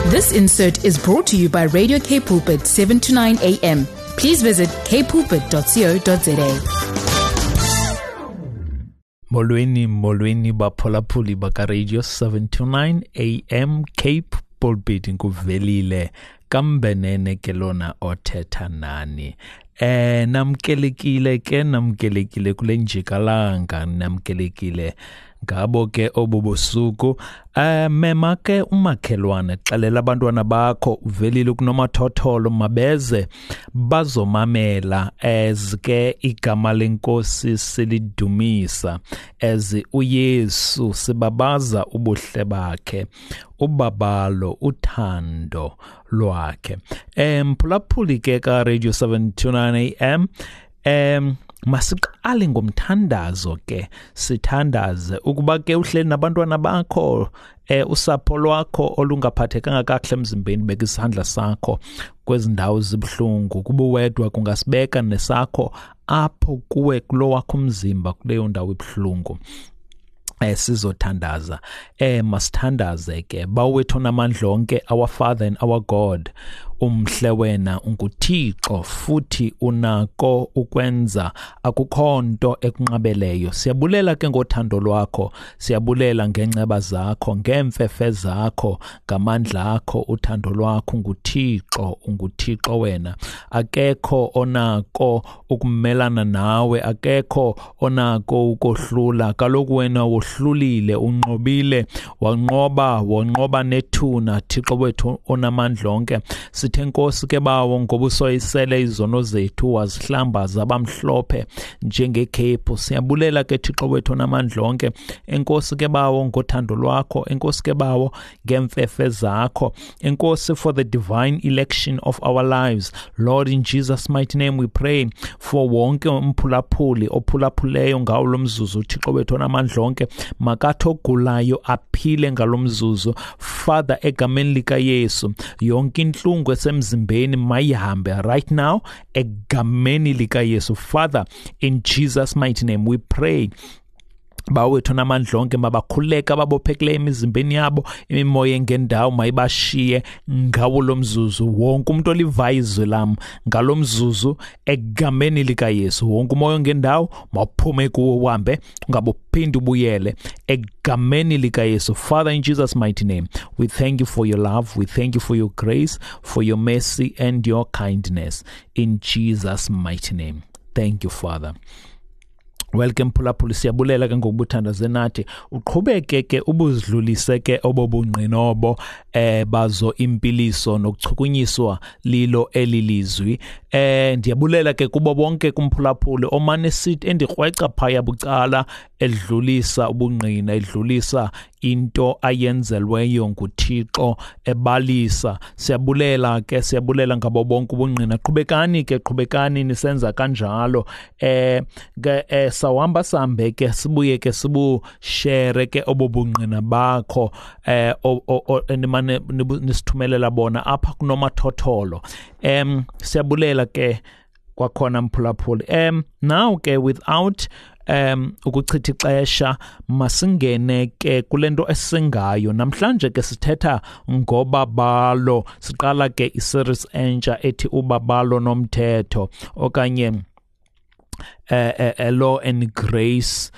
This insert is brought to you by Radio K Pulpit 7 to 9 a.m. Please visit kpulpit.co.za. Molweni baphulaphuli baka Radio 7 to 9 a.m. Cape Pulpit nkuvelile kambenene kelona othetha nani. Namkelekile kule njikalanga, namkelekile ngabo ke obubusuku. Mema ke umakhelwane, xelela abantwana bakho uvelile kunomathotholo mabeze bazomamela ezike igama lenkosi silidumisa, ezi uYesu sibabaza ubuhle bakhe, ubabalo uthando lwakhe. Mphulaphuli ke ka Radio 729 AM. Masiqale ngomthandazo ke, sithandaze ukuba ke uhleli nabantwana bakho, usapho lwakho olungaphathekanga kakuhle emzimbeni, beka isandla sakho kwezi ndawo zibuhlungu. Kuba wedwa kungasibeka nesakho apho kuwe kulo wakho umzimba kuleyo ndawo ibuhlungu. Sizothandaza. Masithandaze ke. Bawethu namandla onke, our Father and our God, umhle wena unguThixo futhi unako ukwenza, akukho nto ekunqabeleyo. Siyabulela ke ngothando lwakho, siyabulela ngenceba zakho, ngemfefe zakho, ngamandla akho, uthando lwakho unguThixo wena. Akekho onako ukumelana nawe, akekho onako ukohlula. Kaloku wena wohlulile, unqobile, wanqoba nethuna. Thixo wethu onamandla onke, sithe Nkosi ke bawo ngoba usoyisele izono zethu, wazihlamba zabamhlophe njengekhephu. Siyabulela ke Thixo wethu onamandla onke, enkosi ke bawo ngothando lwakho, enkosi ke bawo ngemfefe zakho, enkosi for the divine election of our lives. Lord, in Jesus mighty name we pray for wonke umphulaphuli ophulaphuleyo ngawo lo mzuzu. Thixo wethu onamandla onke, makathi ogulayo aphile ngalo mzuzu. Father, egameni lika Yesu, yonke inhlungu esemzimbeni mayihambe right now egameni lika Yesu. Father, in Jesus mighty name we pray. Bawethu namandla onke mabakhuleka babophekile emizimbeni yabo, imimoya engendawo mayibashiye ngawo lo mzuzu. Wonke umuntu olivayo izwi lam ngalo mzuzu egameni lika Yesu, wonke umoya ongendawo mawuphume kuwo, uhambe ungabophindi ubuyele egameni lika Yesu. Father, in Jesus mighty name we thank you for your love, we thank you for your grace, for your mercy and your kindness, in Jesus mighty name. Thank you, Father. Welcome phulaphuli, siyabulela ke ngokubuthandaze nathi. Uqhubeke ke ubuzidlulise ke obobungqinobo bazo impiliso nokuchukunyiswa lilo elilizwi. Ndiyabulela ke kubo bonke kumphulaphuli omane sithi endikrweca phaya bucala, edlulisa ubungqina, edlulisa into ayenzelweyo nguThixo, ebalisa. Siyabulela ngabo bonke ubungqina. Qhubekani nisenza kanjalo. Sawamba sambe ke sibuye ke sibu share ke obubungqina bakho nimane nisithumelela bona apha kunomathotholo. Siyabulela ke kwakhona mphulaphuli. Now ke without ukuchitha ixesha masingene ke kulento esingayo. Namhlanje ke sithetha ngobabalo. Siqala ke iseries entsha ethi ubabalo nomthetho, okanye law and grace.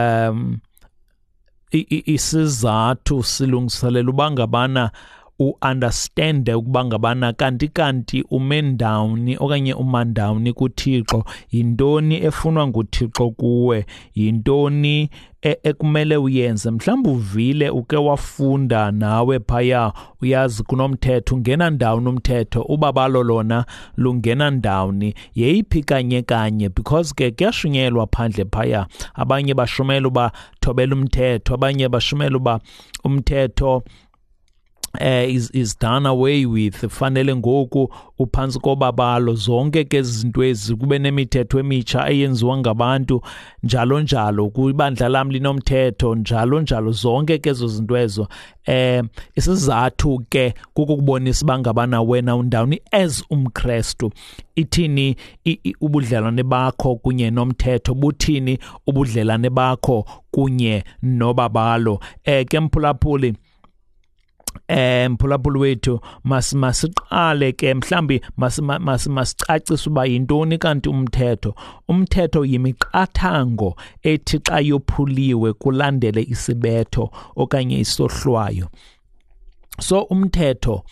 Isizathu silungiselela ubangabana understand ukubangabana kanti umendawuni okanye umandawuni kuThixo. Yintoni efunwa nguThixo kuwe? Yintoni ekumele uyenze? Mhlawumbe uvile uke wafunda nawe phaya, uyazi kunomthetho, ungena ndawuni umthetho, ubabalo lona lungena ndawuni, yeyiphi kanye because ke kuyashunyelwa phandle phaya. Abanye bashumela uba thobela umthetho, abanye bashumela uba umthetho is done away with, fanele ngoku uphansi kobabalo. Zonke ke izinto ezi, kube nemithetho emitsha eyenziwa ngabantu njalo kwibandla lam linomthetho njalo zonke ke ezo zinto ezo. Isizathu ke kukubonisa bangabana wena undawuni as umKristu. Ithini ubudlelwane bakho kunye nomthetho, buthini ubudlelwane bakho kunye nobabalo. Ke mphulaphuli, mphulaphuli wethu masiqale ke mhlambi masicacise uba yintoni kanti umthetho yimiqathango ethi xa yophuliwe kulandele isibetho okanye isohlwayo. So umthetho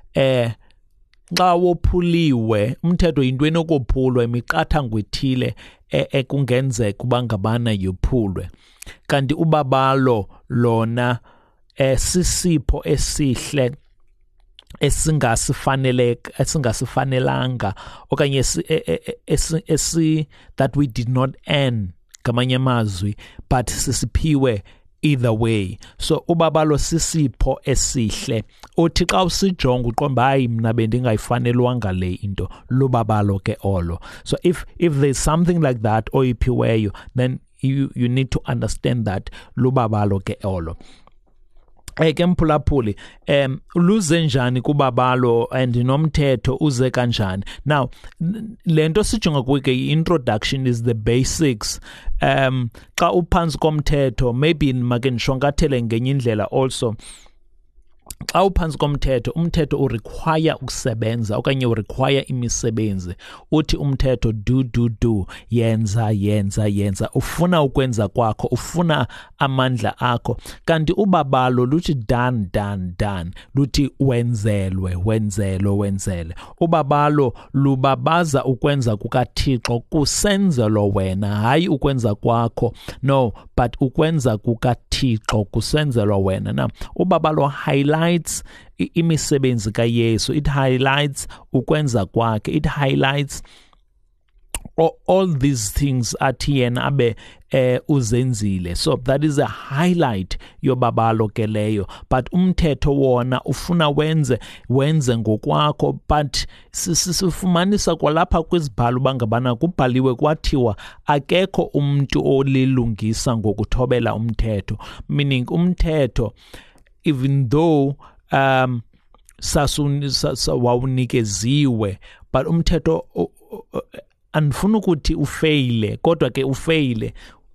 xa wophuliwe, umthetho yinto enokophulwa, imiqathango ethile ekungenzeka uba ngabana yophulwe. Kanti ubabalo lona sisipho esihle esingasifanelanga okanye that we did not earn ngamanye amazwi, but sisiphiwe either way. So ubabalo sisipho esihle othi xa usijonga uqomba hayi mina bendingayifanelwanga le into, lubabalo ke olo. So if there's something like that oyiphiweyo, then you need to understand that lubabalo ke olo. Ke mphulaphuli luze njani kubabalo and nomthetho uze kanjani? Now lento sijonga kuyo ke introduction is the basics. Xa uphansi komthetho, maybe make ndishwankathele ngenye indlela also, xa uphansi komthetho, umthetho urequire ukusebenza okanye urequire imisebenzi. Uthi umthetho do, yenza, ufuna ukwenza kwakho, ufuna amandla akho. Kanti ubabalo luthi done, luthi wenzele. Ubabalo lubabaza ukwenza kukaThixo kusenzelo wena, hayi ukwenza kwakho, no, but ukwenza kukaThixo kusenzelo wena. Now ubabalo highlights imisebenzi kaYesu, it highlights ukwenza kwakhe, it highlights all these things athi yena abe uzenzile. So that is a highlight yobabalo ke leyo. But umthetho wona ufuna wenze ngokwakho, but sifumanisa kwalapha kwizibhalo bangabana kubhaliwe kwathiwa akekho umuntu olilungisa ngokuthobela umthetho, meaning umthetho even though wawunikeziwe, but umthetho andifuna ukuthi ufeyile, kodwa ke ufeyile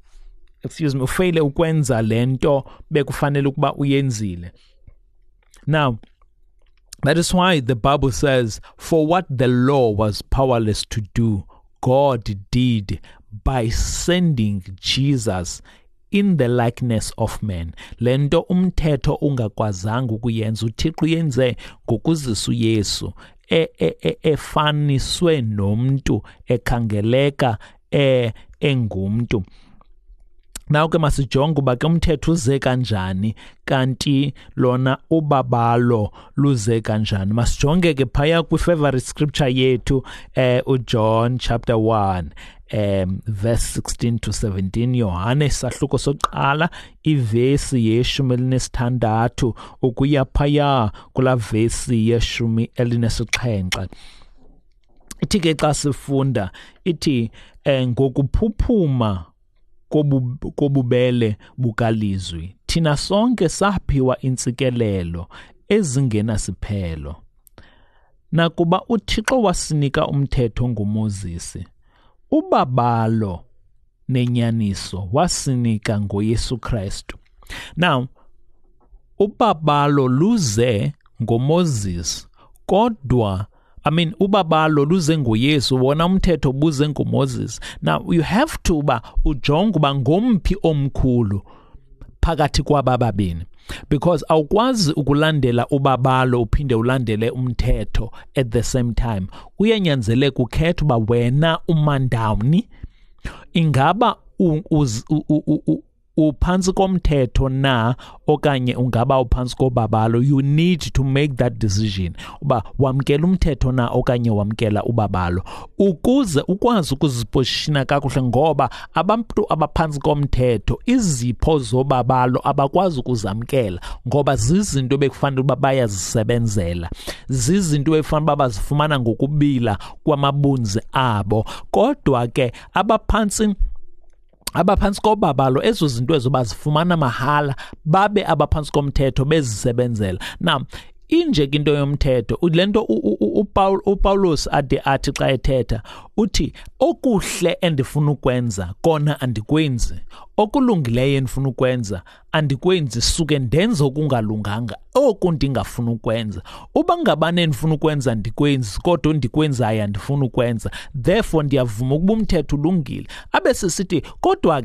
ukwenza lento bekufanele ukuba uyenzile. Now that is why the Bible says, for what the law was powerless to do, God did by sending Jesus in the likeness of man. Lento umthetho ungakwazanga ukuyenza, uThixo uyenze ngokuzisa uYesu efaniswe nomuntu, ekhangeleka engumntu. Now ke masijonge uba ke umthetho uze kanjani, kanti lona ubabalo luze kanjani. Masijonge ke phaya kwi-favorite scripture yethu uJohn chapter 1 verse 16 to 17. Yohane sahluko soqala ivesi yeshumi elinesithandathu ukuya phaya kula vesi yeshumi elinesixhenxe. Ithi ke xa sifunda, ithi ngokuphuphuma kobubele bukalizwi thina sonke saphiwa intsikelelo ezingena siphelo. Nakuba uThixo wasinika umthetho nguMoses, ubabalo nenyaniso wasinika ngoYesu Kristu. Now ubabalo luze ngoMoses, kodwa ubabalo luze ngoYesu, wona umthetho buze ngoMoses. Now you have to ba ujonga uba ngomphi omkhulu phakathi kwababini, because awukwazi ukulandela ubabalo uphinde ulandele umthetho at the same time. Kuyanyanzeleka ukhethe uba wena umandawuni, ingaba uphansi komthetho na okanye ungaba uphansi kobabalo. You need to make that decision uba wamkela umthetho na okanye wamkela ubabalo, ukuze ukwazi ukuziposishina kakuhle, ngoba abantu abaphansi komthetho izipho zobabalo abakwazi ukuzamkela, ngoba zizinto bekufanele uba bayazisebenzela, zizinto efanele uba bazifumana ngokubila kwamabunzi abo. Kodwa ke abaphansi kobabalo ezo zinto ezo bazifumana mahala, babe abaphansi komthetho bezisebenzela. Now inje into yomthetho lento uPaulus athi xa ethetha uthi okuhle endifuna ukwenza kona andikwenzi, okulungileyo endifuna ukwenza andikwenzi, suke ndenze okungalunganga oku ndingafuna ukwenza. Uba ngabane endifuna ukwenza andikwenzi kodwa ndikwenzayo andifuna ukwenza, therefore ndiyavuma ukuba umthetho ulungile. Abe sisithi kodwa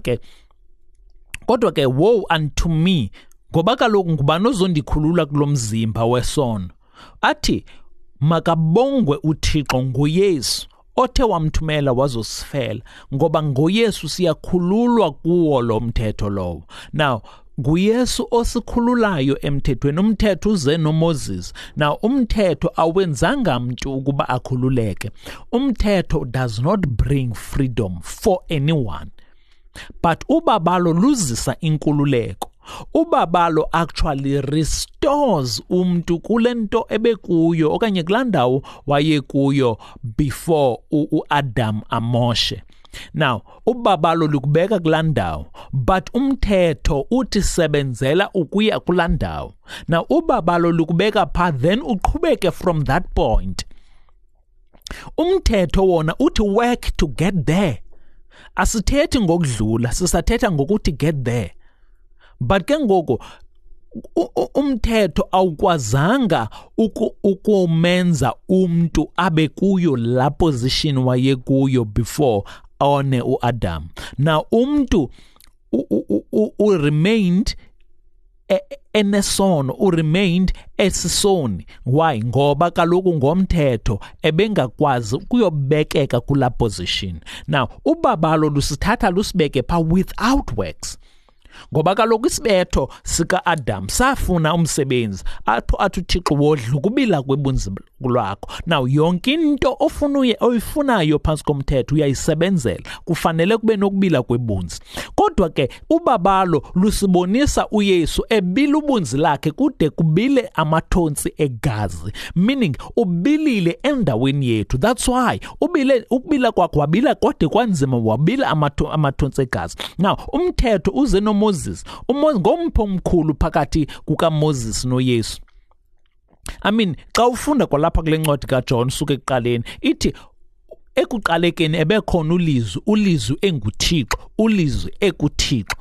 ke woe unto me, ngoba kaloku ngubani ozondikhulula kulo mzimba wesono. Athi makabongwe uThixo nguYesu othe wamthumela wazosifela, ngoba ngoYesu siyakhululwa kuwo lo mthetho lowo. Now nguYesu osikhululayo emthethweni. Umthetho uze noMoses. Now umthetho awenzanga mntu ukuba akhululeke. Umthetho does not bring freedom for anyone, but ubabalo luzisa inkululeko. Ubabalo actually restores umntu kule nto ebekuyo okanye kulaa ndawo wayekuyo before uAdam amoshe. Now ubabalo likubeka kulaa ndawo, but umthetho uthi sebenzela ukuya kulaa ndawo. Now ubabalo likubeka pha, then uqhubeke from that point. Umthetho wona uthi work to get there. Asithethi ngokudlula, sisathetha ngokuthi get there. But ke ngoku umthetho awukwazanga ukumenza umntu abe kuyo la position wayekuyo before one uAdam. Now umntu remained enesono, remained esisoni. Why? Ngoba kaloku ngomthetho ebengakwazi ukuyobekeka kula position. Now ubabalo lusithatha lusibeke pha without works. Ngoba kaloku isibetho sika-Adam safuna umsebenzi, athi uThixo wodla ukubila kwebunzi lwakho. Now yonke into oyifunayo phantsi komthetho uyayisebenzela, kufanele kube nokubila kwebunzi. Kodwa ke ubabalo lusibonisa uYesu ebila ubunzi lakhe kude kubile amathontsi egazi, meaning ubilile endaweni yethu. That's why ukubila kwakhe wabila kode kwanzima, wabila amathontsi egazi. Now umthetho uze noMoses. Ngompho omkhulu phakathi kukaMoses noYesu. I mean, xa ufunda kwalapha kule ncwadi kaJohn suke ekuqaleni, ithi ekuqalekeni ebekhona ulizwi enguThixo, ulizwi ekuThixo.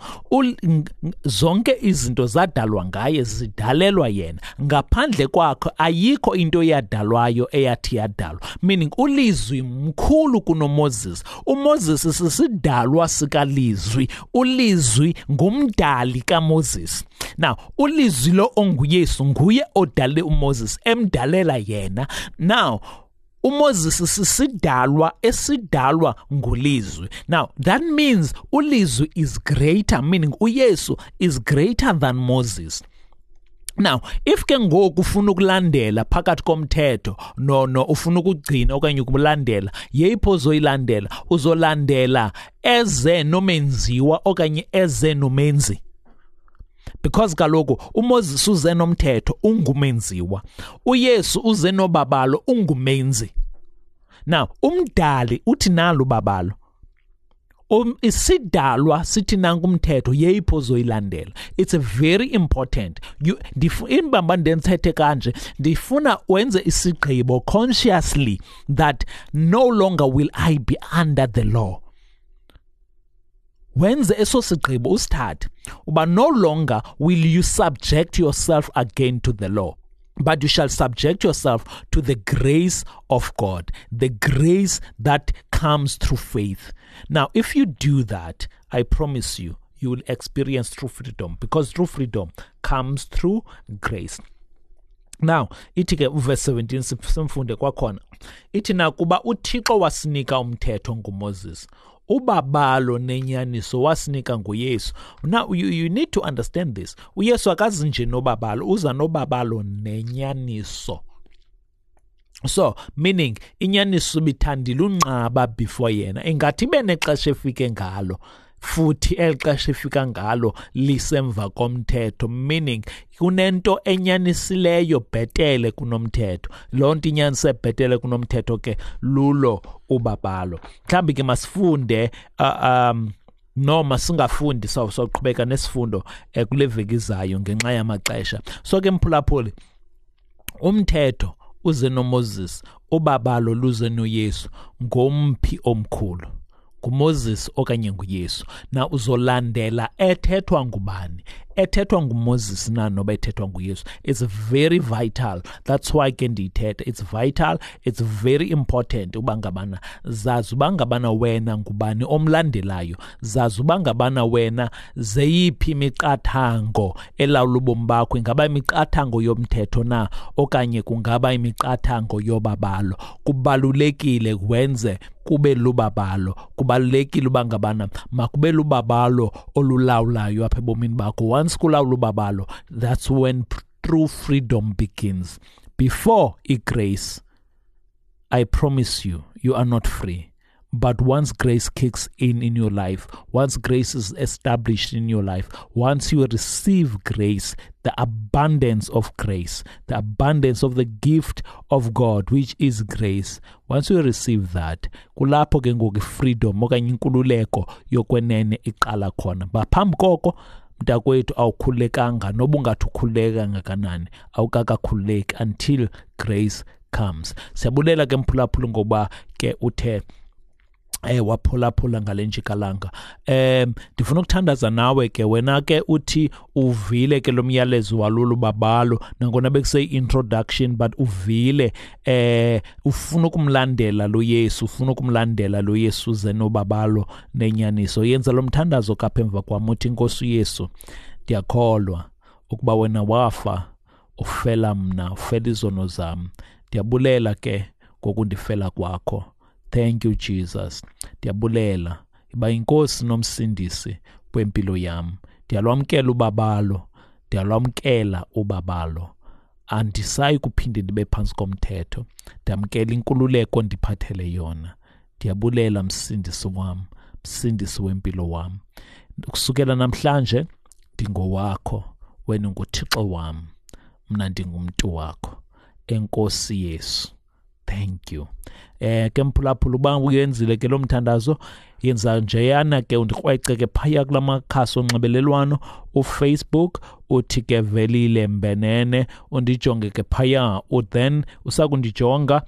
Zonke izinto zadalwa ngaye, zidalelwa yena. Ngaphandle kwakhe ayikho into eyadalwayo eyathi yadalwa. Meaning ulizwi mkhulu kunoMoses. uMoses sisidalwa sikalizwi. Ulizwi ngumdali kaMoses. Now ulizwi lo onguYesu nguye odale uMoses, emdalela yena. Now uMoses sisidalwa esidalwa ngulizwi. Now that means ulizwi is greater, meaning uYesu is greater than Moses. Now if ke ngoku ufuna ukulandela phakathi komthetho no ufuna ukugcina okanye ukulandela, yeyipho uzoyilandela? Uzolandela eze nomenziwa okanye eze nomenzi. Because kaloku uMoses uze nomthetho, ungumenziwa. uYesu uze nobabalo, ungumenzi. Now umdali uthi nalo babalo, isidalwa sithi nanku umthetho, yeyipho uzoyilandela. It's a very important. Imbamba ndenzithethe kanje, ndifuna wenze isigqibo consciously that no longer will I be under the law. Wenze eso sigqibo usithathe uba no longer will you subject yourself again to the law, but you shall subject yourself to the grace of God, the grace that comes through faith. Now if you do that, I promise you, you will experience true freedom, because true freedom comes through grace. Now ithi ke verse 17 simfunde kwakhona, ithi nakuba uThixo wasinika umthetho nguMoses, ubabalo nenyaniso wasinika nguYesu. Now you need to understand this. uYesu akazi nje nobabalo, uza nobabalo nenyaniso. So meaning inyaniso bithandile unqaba before yena, ingathi benexesha efike ngalo futhi elixesha efika ngalo lisemva komthetho, meaning kunento enyanisileyo bhetele kunomthetho. Lonto inyanise bhetele kunomthetho ke lulo ubabalo. Mhlambi ke masifunde noma singafundi soqhubeka nesifundo kule veki izayo ngenxa yamaxesha. So ke mphulaphuli, umthetho uze noMoses, ubabalo luze noYesu. Ngomphi omkhulu, nguMoses okanye nguYesu? Na uzolandela ethethwa ngubani? Ethethwa nguMoses na noba ethethwa nguYesu? It's very vital. That's why ke ndiyithetha. It's vital, it's very important uba ngabana zazi uba ngabana wena ngubani omlandelayo. Zazi uba ngabana wena zeyiphi imiqathango elawula ubomi bakho. Ingaba imiqathango yomthetho na okanye kungaba imiqathango yobabalo? Kubalulekile wenze kube lubabalo. Kubalulekile uba ngabana makube lubabalo olulawulayo apha ebomini bakho. Once kulawula ubabalo, that's when true freedom begins. Before grace, I promise you, you are not free. But once grace kicks in your life, once grace is established in your life, once you receive grace, the abundance of grace, the abundance of the gift of God, which is grace, once you receive that, kulapho ke ngoku freedom okanye inkululeko yokwenene iqala khona. Baphambi koko mntakwethu awukhulekanga, noba ungathi ukhuleka ngakanani, awukakakhuleki until grace comes. Siyabulela ke mphulaphula ngoba ke uthe waphulaphula ngale njikalanga. Ndifuna ukuthandaza nawe ke wena ke uthi uvile ke lo myalezo walulu babalo nangona bekuse introduction, but uvile ufuna ukumlandela lo Yesu, ufuna ukumlandela lo Yesu zenobabalo nenyaniso. Yenza lo mthandazo kapha emva kwam uthi Nkosi uYesu, ndiyakholwa ukuba wena wafa ufela mna, ufela izono zam. Ndiyabulela ke ngokundifela kwakho. Thank you Jesus. Ndiyabulela iba inkosi nomsindisi kwempilo yam. Ndiyalwamkela ubabalo, ndiyalwamkela ubabalo. Andisayi kuphinde ndibe phansi komthetho. Ndiyamkela inkululeko ndiphathele yona. Ndiyabulela msindisi wam, msindisi wempilo wam. Kusukela namhlanje ndingowakho, wena nguThixo wam, mna ndingumntu wakho. Enkosi Yesu. Thank you. Ke mphulaphula uba uyenzile ke lo mthandazo, yenza njeyana ke undikrwece ke phaya kula makhasi onxibelelwano uFacebook, uthi ke Velile Mbenene, undijonge ke phaya, then usakundijonga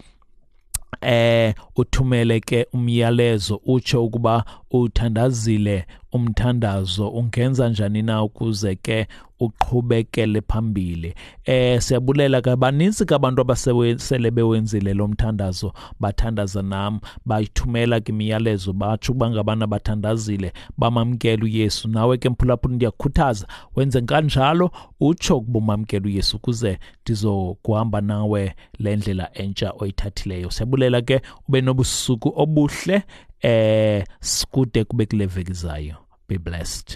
uthumele ke umyalezo utsho ukuba uthandazile umthandazo, ungenza njani na ukuze ke uqhubekele phambili. Siyabulela ke baninzi ke abantu abasele bewenzile lo mthandazo, bathandaza nam, bayithumela ke imiyalezo, batsho ukuba ngabana bathandazile, bamamkela uYesu. Nawe ke mphulaphula ndiyakukhuthaza wenze kanjalo, utsho ukuba umamkela uYesu ukuze ndizokuhamba nawe le ndlela entsha oyithathileyo. Siyabulela ke, ube nobusuku obuhle, skude kube kule veki zayo. Be blessed.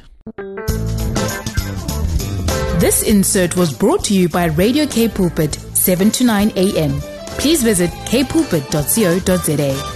This insert was brought to you by Radio K Pulpit, 7 to 9 a.m. Please visit kpulpit.co.za.